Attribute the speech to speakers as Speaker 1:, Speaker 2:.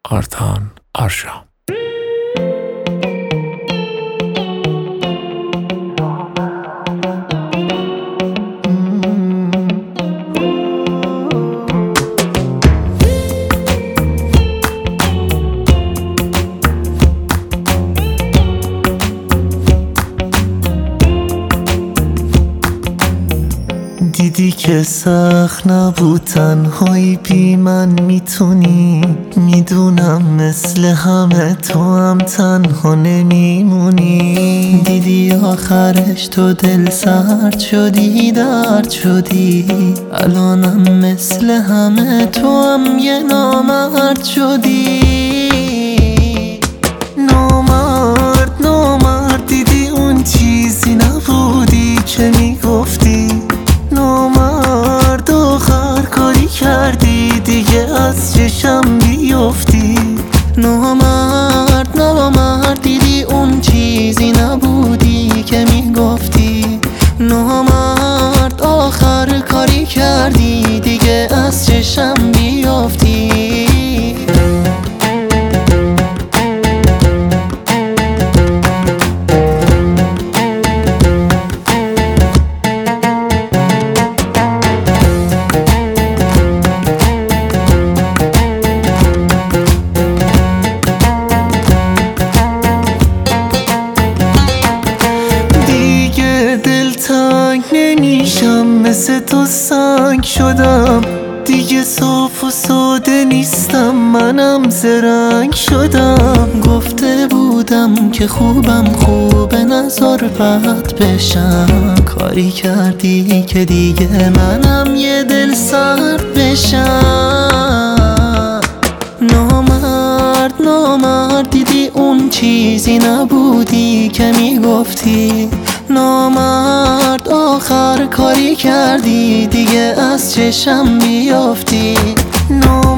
Speaker 1: آرتان آرشا.
Speaker 2: دیدی که سخت نبود تنهایی بی من میتونی، میدونم مثل همه تو هم تنها نمیمونی. دیدی آخرش تو دل سرد شدی، درد شدی، الانم مثل همه تو هم یه نامرد شدی. نامرد نامرد، دیدی اون چیزی نبودی که میگفتی. نامرد آخر کاری کردی دیگه از چشم بیفتی. نامرد نامرد، دیدی اون چیزی نبودی که میگفتی. نامرد آخر کاری کردی دیگه از چشم بیفتی. تنگ نمیشم، مثل تو سنگ شدم دیگه، صاف و ساده نیستم، منم زرنگ شدم. گفته بودم که خوبه نظر بد بشم، کاری کردی که دیگه منم یه دل سرد بشم. نامرد نامرد، دیدی اون چیزی نبودی که میگفتی. نامرد آخر کاری کردی دیگه از چشم بیفتی.